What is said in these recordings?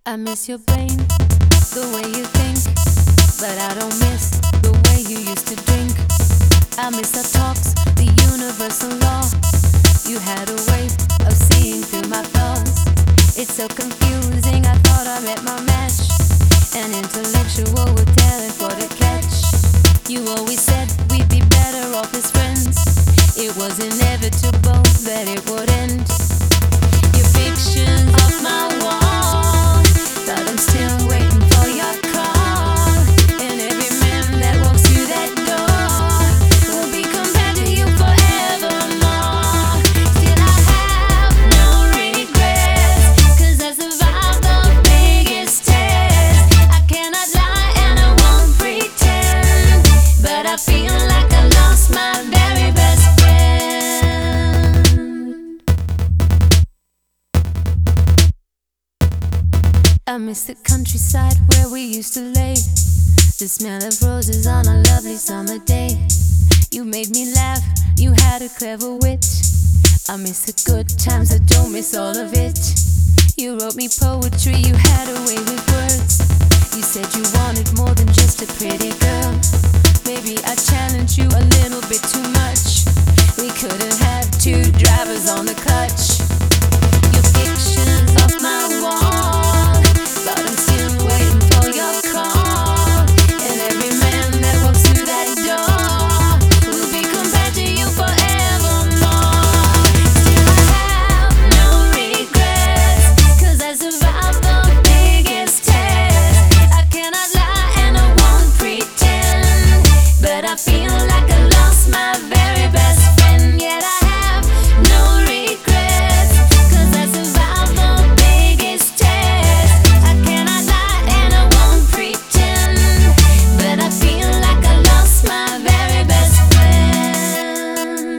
I miss your brain, the way you think, but I don't miss the way you used to drink. I miss our talks, the universal law. You had a way of seeing through my flaws. It's so confusing, I thought I met my match. An intellectual with talent for the catch. You always said we'd be better off as friends. It was inevitable that it would end. Your pictures off my wall, but I'm still waiting for your call. And every man that walks through that door will be compared to you forevermore. Still I have no regrets, 'cause I survived the biggest test. I cannot lie and I won't pretend, but I feel like I lost my very best friend. I miss the countryside where we used to lay, the smell of roses on a lovely summer day. You made me laugh, you had a clever wit. I miss the good times, I don't miss all of it. You wrote me poetry, you had a way with words. You said you wanted more than just a pretty girl. Maybe I challenged you a little bit too much. We couldn't have two drivers on the clutch. Your pictures off my wall, but I'm still waiting for your call. And every man that walks through that door will be compared to you forevermore. Still I have no regrets, 'cause I survived the biggest test. I cannot lie and I won't pretend, but I feel like I lost my very best friend. Yet I have no regrets, 'cause I survived the biggest test. I cannot lie and I won't pretend, but I feel like I lost my very best friend.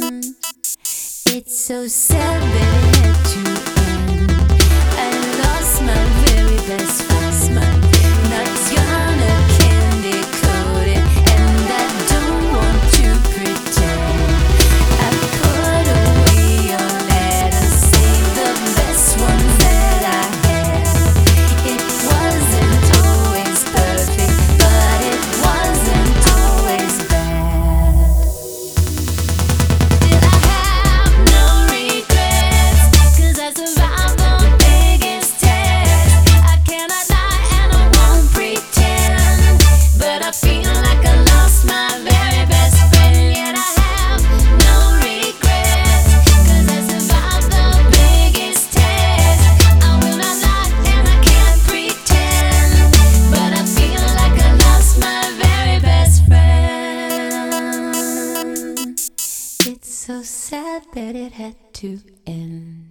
It's so sad that it had to end. I lost my very best friend. Not gonna candy coat it, and I don't want to pretend. I put away your letters, saved the best ones that I had. It wasn't always perfect, but it wasn't always bad. Still I have no regrets, 'cause I survived the biggest test. I cannot lie and I won't pretend, but I feel like I lost my very best friend. Yet I have no regrets, 'cause I survived the biggest test. I will not lie and I can't pretend, but I feel like I lost my very best friend. It's so sad that it had to end.